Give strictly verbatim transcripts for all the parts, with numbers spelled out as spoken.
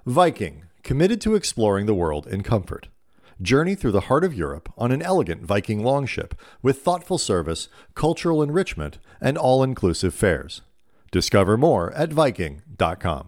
Viking, committed to exploring the world in comfort. Journey through the heart of Europe on an elegant Viking longship with thoughtful service, cultural enrichment, and all-inclusive fares. Discover more at Viking dot com.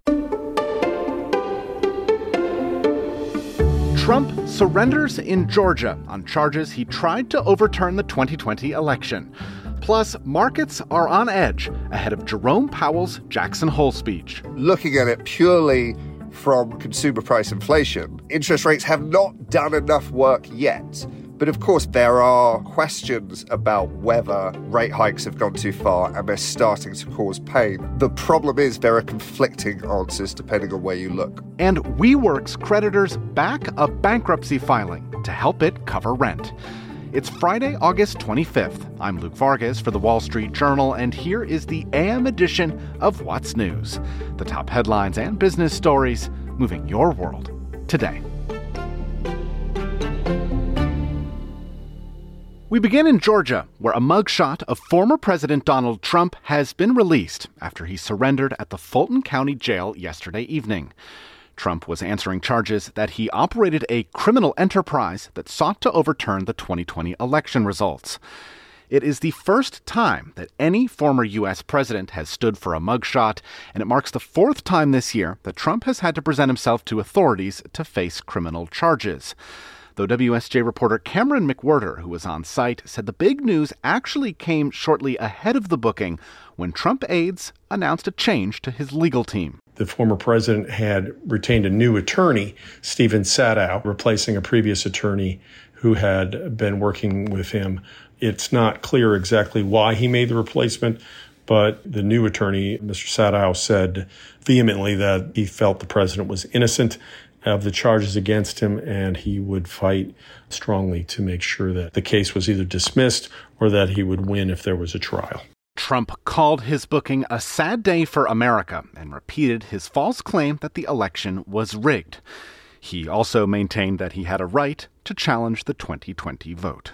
Trump surrenders in Georgia on charges he tried to overturn the twenty twenty election. Plus, markets are on edge ahead of Jerome Powell's Jackson Hole speech. Looking at it purely from consumer price inflation, interest rates have not done enough work yet. But of course, there are questions about whether rate hikes have gone too far and they're starting to cause pain. The problem is there are conflicting answers depending on where you look. And WeWork's creditors back a bankruptcy filing to help it cover rent. It's Friday, August twenty-fifth. I'm Luke Vargas for The Wall Street Journal, and here is the A M edition of What's News. The top headlines and business stories moving your world today. We begin in Georgia, where a mugshot of former President Donald Trump has been released after he surrendered at the Fulton County Jail yesterday evening. Trump was answering charges that he operated a criminal enterprise that sought to overturn the twenty twenty election results. It is the first time that any former U S president has stood for a mugshot, and it marks the fourth time this year that Trump has had to present himself to authorities to face criminal charges. Though W S J reporter Cameron McWhirter, who was on site, said the big news actually came shortly ahead of the booking when Trump aides announced a change to his legal team. The former president had retained a new attorney, Stephen Sadow, replacing a previous attorney who had been working with him. It's not clear exactly why he made the replacement, but the new attorney, Mister Sadow, said vehemently that he felt the president was innocent of the charges against him, and he would fight strongly to make sure that the case was either dismissed or that he would win if there was a trial. Trump called his booking a sad day for America and repeated his false claim that the election was rigged. He also maintained that he had a right to challenge the twenty twenty vote.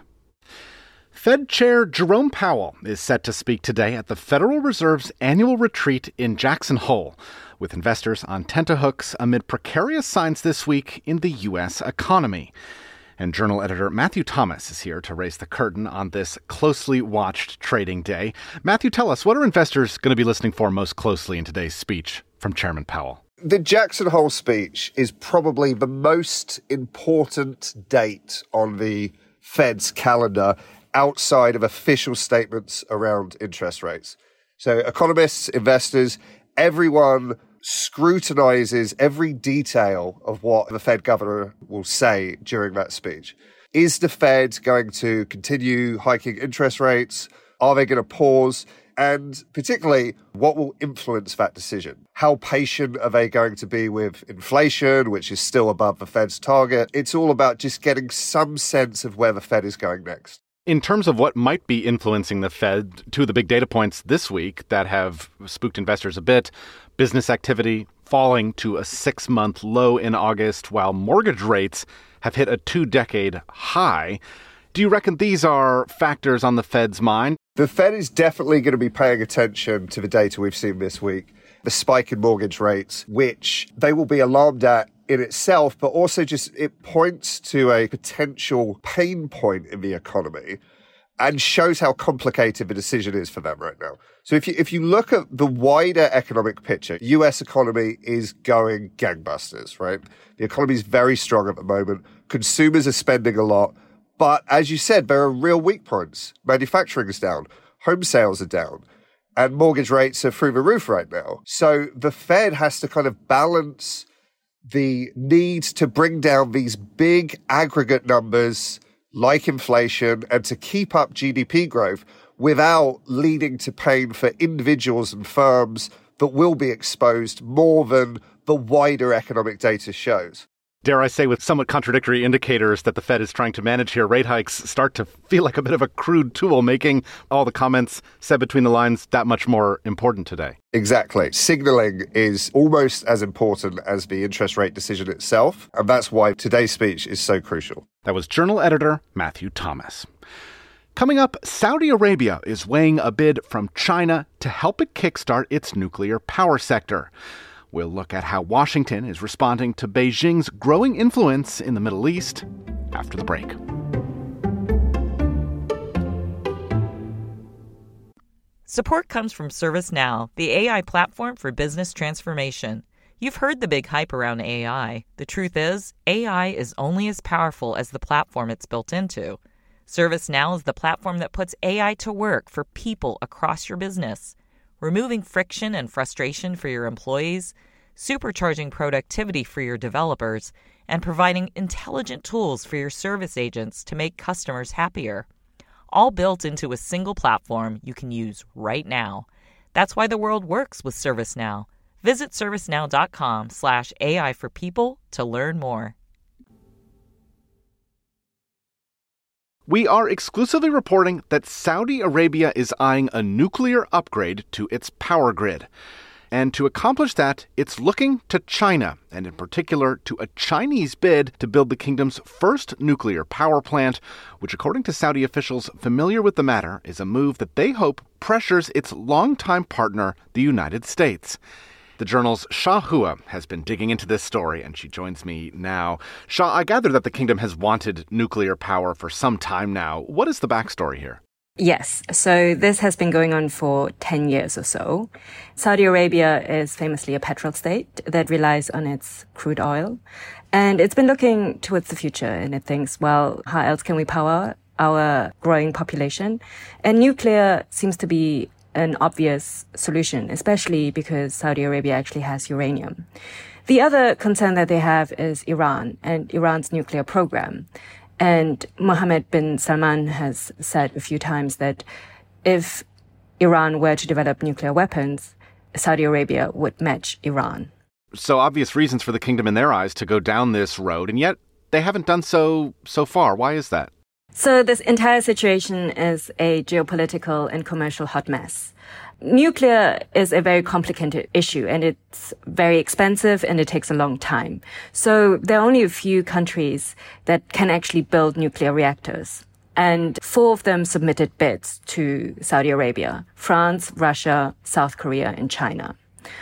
Fed Chair Jerome Powell is set to speak today at the Federal Reserve's annual retreat in Jackson Hole, with investors on tenterhooks amid precarious signs this week in the U S economy. And Journal editor Matthew Thomas is here to raise the curtain on this closely watched trading day. Matthew, tell us, what are investors going to be listening for most closely in today's speech from Chairman Powell? The Jackson Hole speech is probably the most important date on the Fed's calendar outside of official statements around interest rates. So economists, investors, everyone scrutinizes every detail of what the Fed governor will say during that speech. Is the Fed going to continue hiking interest rates? Are they going to pause? And particularly, what will influence that decision? How patient are they going to be with inflation, which is still above the Fed's target? It's all about just getting some sense of where the Fed is going next. In terms of what might be influencing the Fed, two of the big data points this week that have spooked investors a bit: business activity falling to a six-month low in August, while mortgage rates have hit a two-decade high. Do you reckon these are factors on the Fed's mind? The Fed is definitely going to be paying attention to the data we've seen this week, the spike in mortgage rates, which they will be alarmed at in itself, but also just it points to a potential pain point in the economy and shows how complicated the decision is for them right now. So if you if you look at the wider economic picture, U S economy is going gangbusters, right? The economy is very strong at the moment. Consumers are spending a lot. But as you said, there are real weak points. Manufacturing is down. Home sales are down. And mortgage rates are through the roof right now. So the Fed has to kind of balance the need to bring down these big aggregate numbers like inflation and to keep up G D P growth without leading to pain for individuals and firms that will be exposed more than the wider economic data shows. Dare I say, with somewhat contradictory indicators that the Fed is trying to manage here, rate hikes start to feel like a bit of a crude tool, making all the comments said between the lines that much more important today. Exactly. Signaling is almost as important as the interest rate decision itself, and that's why today's speech is so crucial. That was Journal editor Matthew Thomas. Coming up, Saudi Arabia is weighing a bid from China to help it kickstart its nuclear power sector. We'll look at how Washington is responding to Beijing's growing influence in the Middle East after the break. Support comes from ServiceNow, the A I platform for business transformation. You've heard the big hype around A I. The truth is, A I is only as powerful as the platform it's built into. ServiceNow is the platform that puts A I to work for people across your business, removing friction and frustration for your employees, supercharging productivity for your developers, and providing intelligent tools for your service agents to make customers happier. All built into a single platform you can use right now. That's why the world works with ServiceNow. Visit servicenow.com slash AI for people to learn more. We are exclusively reporting that Saudi Arabia is eyeing a nuclear upgrade to its power grid. And to accomplish that, it's looking to China, and in particular to a Chinese bid to build the kingdom's first nuclear power plant, which, according to Saudi officials familiar with the matter, is a move that they hope pressures its longtime partner, the United States. The Journal's Sha Hua has been digging into this story, and she joins me now. Sha, I gather that the kingdom has wanted nuclear power for some time now. What is the backstory here? Yes. So this has been going on for ten years or so. Saudi Arabia is famously a petrol state that relies on its crude oil. And it's been looking towards the future, and it thinks, well, how else can we power our growing population? And nuclear seems to be an obvious solution, especially because Saudi Arabia actually has uranium. The other concern that they have is Iran and Iran's nuclear program. And Mohammed bin Salman has said a few times that if Iran were to develop nuclear weapons, Saudi Arabia would match Iran. So obvious reasons for the kingdom in their eyes to go down this road, and yet they haven't done so so far. Why is that? So this entire situation is a geopolitical and commercial hot mess. Nuclear is a very complicated issue, and it's very expensive, and it takes a long time. So there are only a few countries that can actually build nuclear reactors. And four of them submitted bids to Saudi Arabia: France, Russia, South Korea, and China.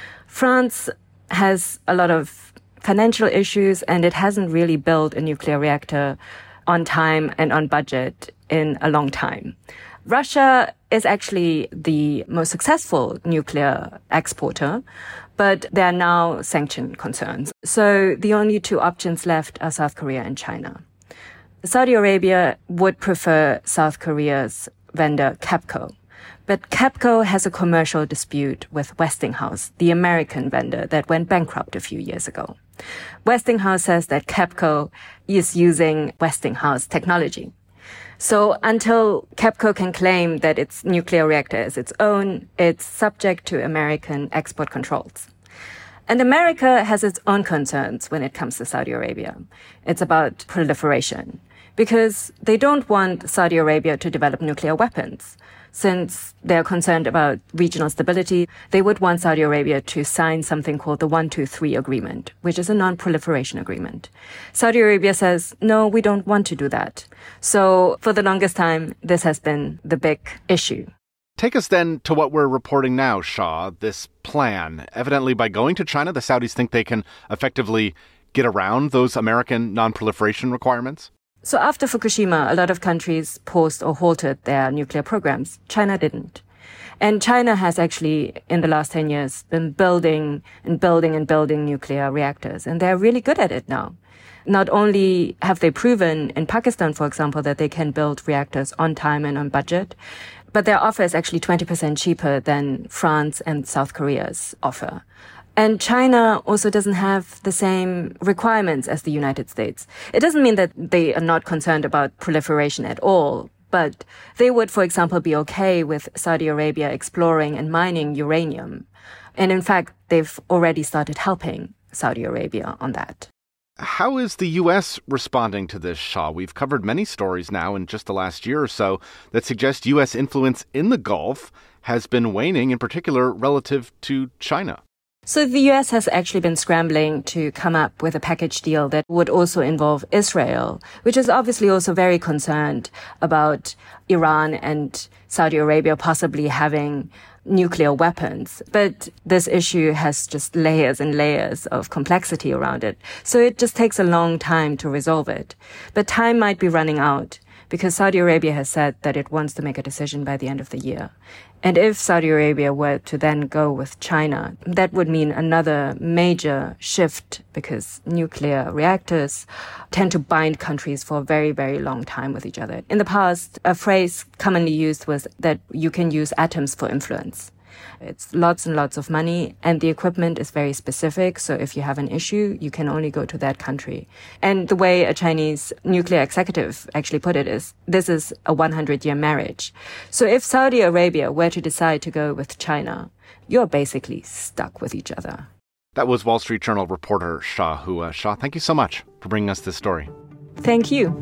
France has a lot of financial issues, and it hasn't really built a nuclear reactor on time and on budget in a long time. Russia is actually the most successful nuclear exporter, but there are now sanction concerns. So the only two options left are South Korea and China. Saudi Arabia would prefer South Korea's vendor KEPCO. But KEPCO has a commercial dispute with Westinghouse, the American vendor that went bankrupt a few years ago. Westinghouse says that KEPCO is using Westinghouse technology. So until KEPCO can claim that its nuclear reactor is its own, it's subject to American export controls. And America has its own concerns when it comes to Saudi Arabia. It's about proliferation, because they don't want Saudi Arabia to develop nuclear weapons. Since they're concerned about regional stability, they would want Saudi Arabia to sign something called the one two three Agreement, which is a non-proliferation agreement. Saudi Arabia says, no, we don't want to do that. So for the longest time, this has been the big issue. Take us then to what we're reporting now, Sha, this plan. Evidently, by going to China, the Saudis think they can effectively get around those American non-proliferation requirements? So after Fukushima, a lot of countries paused or halted their nuclear programs. China didn't. And China has actually, in the last ten years, been building and building and building nuclear reactors. And they're really good at it now. Not only have they proven in Pakistan, for example, that they can build reactors on time and on budget, but their offer is actually twenty percent cheaper than France and South Korea's offer. And China also doesn't have the same requirements as the United States. It doesn't mean that they are not concerned about proliferation at all, but they would, for example, be okay with Saudi Arabia exploring and mining uranium. And in fact, they've already started helping Saudi Arabia on that. How is the U S responding to this, Sha? We've covered many stories now in just the last year or so that suggest U S influence in the Gulf has been waning, in particular relative to China. So the U S has actually been scrambling to come up with a package deal that would also involve Israel, which is obviously also very concerned about Iran and Saudi Arabia possibly having nuclear weapons. But this issue has just layers and layers of complexity around it. So it just takes a long time to resolve it. But time might be running out because Saudi Arabia has said that it wants to make a decision by the end of the year. And if Saudi Arabia were to then go with China, that would mean another major shift because nuclear reactors tend to bind countries for a very, very long time with each other. In the past, a phrase commonly used was that you can use atoms for influence. It's lots and lots of money, and the equipment is very specific. So if you have an issue, you can only go to that country. And the way a Chinese nuclear executive actually put it is, this is a hundred-year marriage. So if Saudi Arabia were to decide to go with China, you're basically stuck with each other. That was Wall Street Journal reporter Sha Hua. Sha, thank you so much for bringing us this story. Thank you.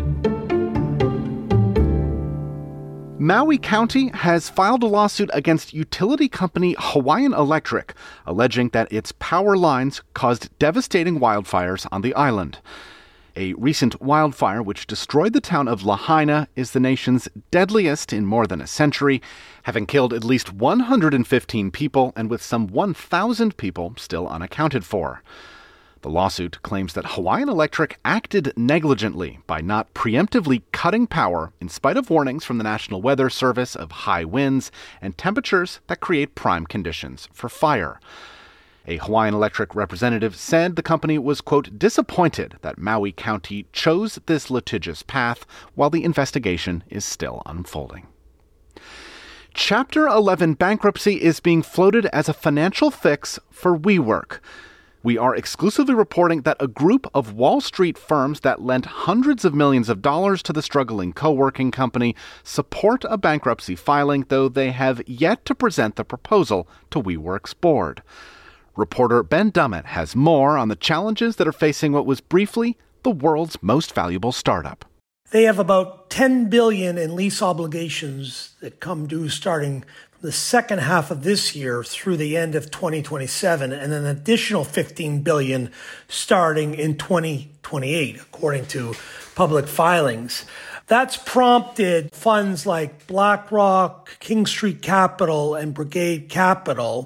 Maui County has filed a lawsuit against utility company Hawaiian Electric, alleging that its power lines caused devastating wildfires on the island. A recent wildfire which destroyed the town of Lahaina is the nation's deadliest in more than a century, having killed at least one hundred fifteen people and with some one thousand people still unaccounted for. The lawsuit claims that Hawaiian Electric acted negligently by not preemptively cutting power in spite of warnings from the National Weather Service of high winds and temperatures that create prime conditions for fire. A Hawaiian Electric representative said the company was, quote, disappointed that Maui County chose this litigious path while the investigation is still unfolding. Chapter eleven bankruptcy is being floated as a financial fix for WeWork. We are exclusively reporting that a group of Wall Street firms that lent hundreds of millions of dollars to the struggling co-working company support a bankruptcy filing, though they have yet to present the proposal to WeWork's board. Reporter Ben Dummett has more on the challenges that are facing what was briefly the world's most valuable startup. They have about ten billion dollars in lease obligations that come due starting the second half of this year through the end of twenty twenty-seven, and an additional fifteen billion dollars starting in twenty twenty-eight, according to public filings. That's prompted funds like BlackRock, King Street Capital, and Brigade Capital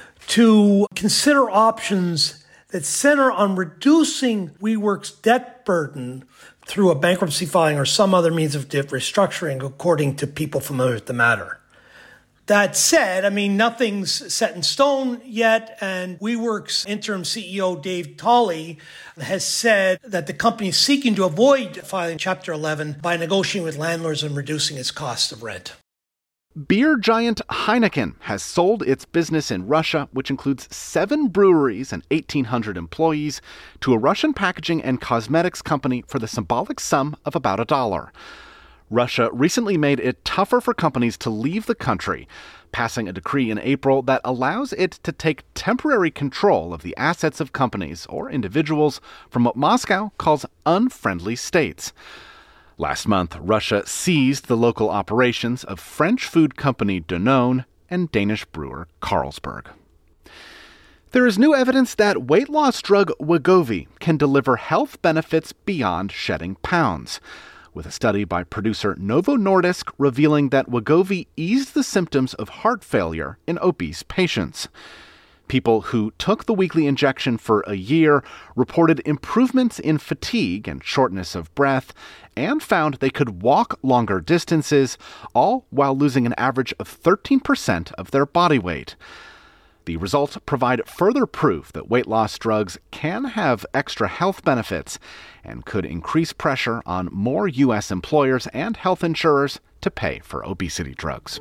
to consider options that center on reducing WeWork's debt burden through a bankruptcy filing or some other means of debt restructuring, according to people familiar with the matter. That said, I mean, nothing's set in stone yet, and WeWork's interim C E O, Dave Tolley, has said that the company is seeking to avoid filing Chapter eleven by negotiating with landlords and reducing its cost of rent. Beer giant Heineken has sold its business in Russia, which includes seven breweries and eighteen hundred employees, to a Russian packaging and cosmetics company for the symbolic sum of about a dollar. Russia recently made it tougher for companies to leave the country, passing a decree in April that allows it to take temporary control of the assets of companies or individuals from what Moscow calls unfriendly states. Last month, Russia seized the local operations of French food company Danone and Danish brewer Carlsberg. There is new evidence that weight loss drug Wegovy can deliver health benefits beyond shedding pounds, with a study by producer Novo Nordisk revealing that Wegovy eased the symptoms of heart failure in obese patients. People who took the weekly injection for a year reported improvements in fatigue and shortness of breath, and found they could walk longer distances, all while losing an average of thirteen percent of their body weight. The results provide further proof that weight loss drugs can have extra health benefits and could increase pressure on more U S employers and health insurers to pay for obesity drugs.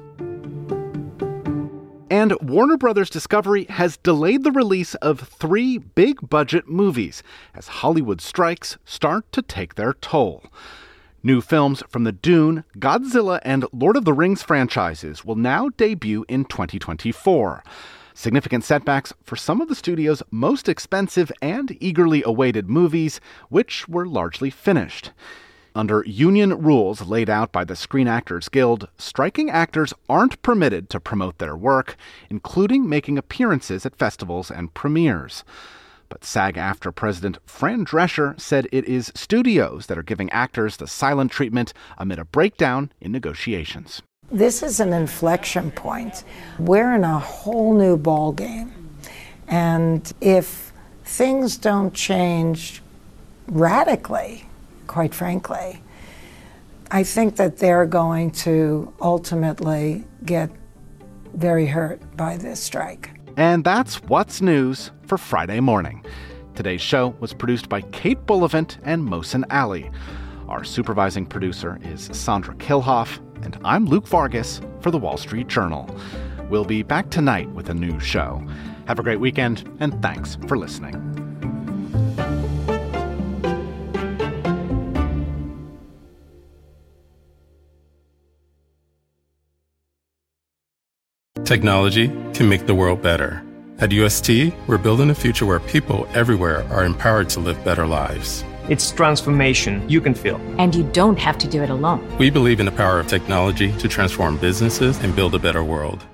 And Warner Brothers Discovery has delayed the release of three big-budget movies as Hollywood strikes start to take their toll. New films from the Dune, Godzilla, and Lord of the Rings franchises will now debut in twenty twenty-four. Significant setbacks for some of the studio's most expensive and eagerly awaited movies, which were largely finished. Under union rules laid out by the Screen Actors Guild, striking actors aren't permitted to promote their work, including making appearances at festivals and premieres. But SAG-AFTRA President Fran Drescher said it is studios that are giving actors the silent treatment amid a breakdown in negotiations. this is an inflection point. We're in a whole new ball game. And if things don't change radically, quite frankly, I think that they're going to ultimately get very hurt by this strike. And that's What's News for Friday morning. Today's show was produced by Kate Bullivant and Mohsen Ali. Our supervising producer is Sandra Kilhoff, and I'm Luke Vargas for The Wall Street Journal. We'll be back tonight with a new show. Have a great weekend, and thanks for listening. Technology can make the world better. At U S T, we're building a future where people everywhere are empowered to live better lives. It's transformation you can feel. And you don't have to do it alone. We believe in the power of technology to transform businesses and build a better world.